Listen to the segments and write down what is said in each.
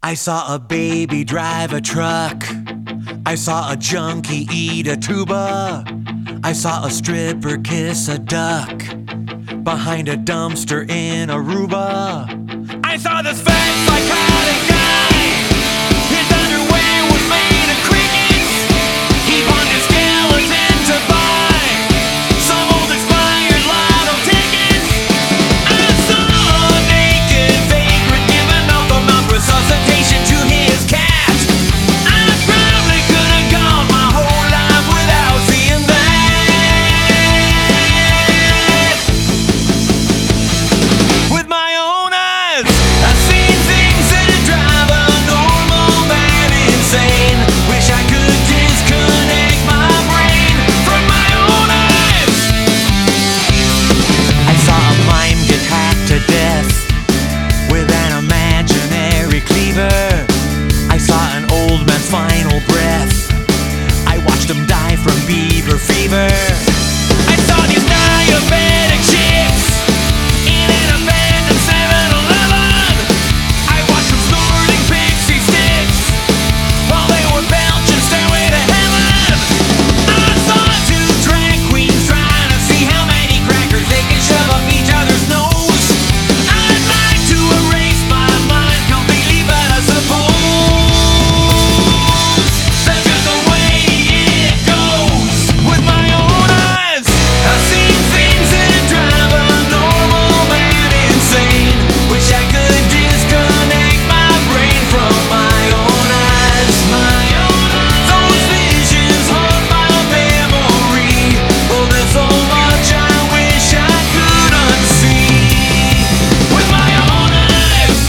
I saw a baby drive a truck. I saw a junkie eat a tuba. I saw a stripper kiss a duck behind a dumpster in Aruba. I saw this fat psychotic guy. His underwear was made of crickets. He pawned his skeleton to buy some old expired lotto tickets. I saw a naked vagrant giving up a mouth resuscitation to his cat. I probably could have gone my whole life without seeing that. With my own eyes, I've seen things that drive a normal man insane. Wish I could disconnect my brain from my own eyes. I saw a mime get hacked to death with an imaginary cleaver. I saw an old man's final breath. I watched him die from beaver fever. I saw these diabetic chicks in an abandoned 7-Eleven. I watched them snorting pixie sticks while they were belching Stairway to Heaven. I saw two drag queens trying to see how many crackers they can shove up each other's nose. I'd like to erase my mind completely, but I suppose that's just the way it goes. With my own eyes, I've seen things that drive a normal man insane. Wish I could disconnect my brain from my own eyes. My own eyes. Those visions haunt my memory. Oh, there's so much I wish I could unsee. With my own eyes.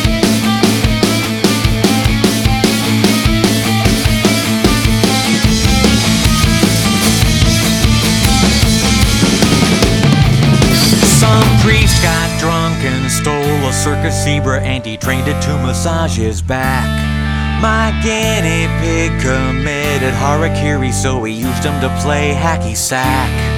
Some priest got drunk and stole a circus zebra, and he trained it to massage his back. My guinea pig committed harakiri, so he used him to play hacky sack.